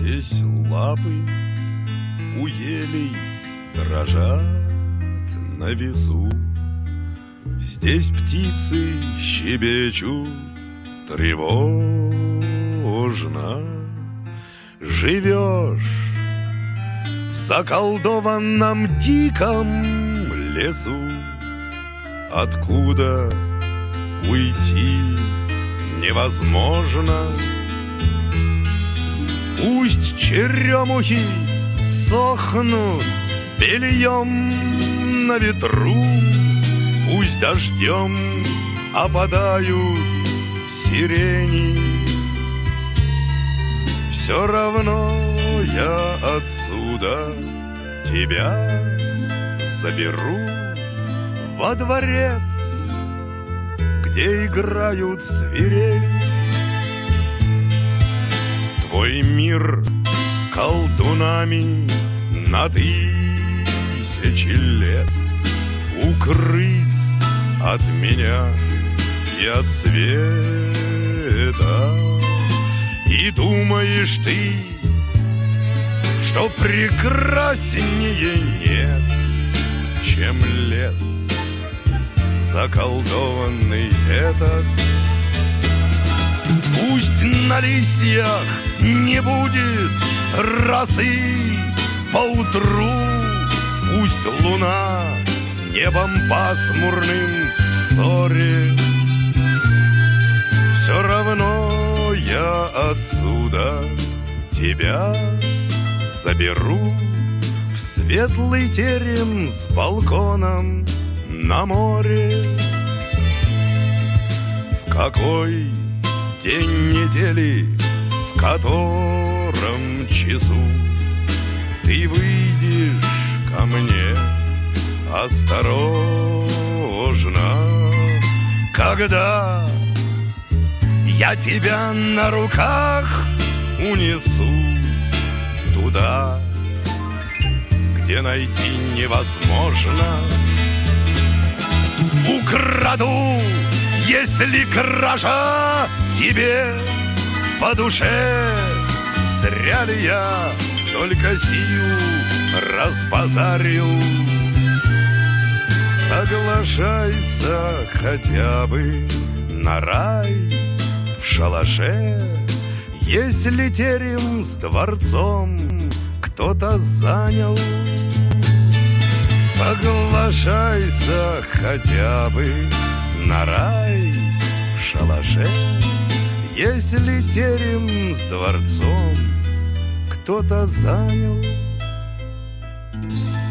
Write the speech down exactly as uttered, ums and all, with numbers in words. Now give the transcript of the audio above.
Здесь лапы у елей дрожат на весу. Здесь птицы щебечут тревожно. Живешь в заколдованном диком лесу, откуда уйти невозможно. Пусть черемухи сохнут бельем на ветру, пусть дождем опадают сирени. Все равно я отсюда тебя заберу во дворец, где играют свирели. Твой мир колдунами на тысячи лет укрыт от меня и от света. И думаешь ты, что прекраснее нет, чем лес заколдованный этот. Пусть на листьях не будет росы поутру, пусть луна с небом пасмурным в ссоре, все равно я отсюда тебя заберу в светлый терем с балконом на море. В какой день недели, в котором часу ты выйдешь ко мне осторожно, когда я тебя на руках унесу туда, где найти невозможно. Украду, если кража тебе по душе. Зря ли я столько сил разбазарил? Соглашайся хотя бы на рай в шалаше, если терем с дворцом кто-то занял. Соглашайся хотя бы на рай в шалаше, если терем с дворцом кто-то занял.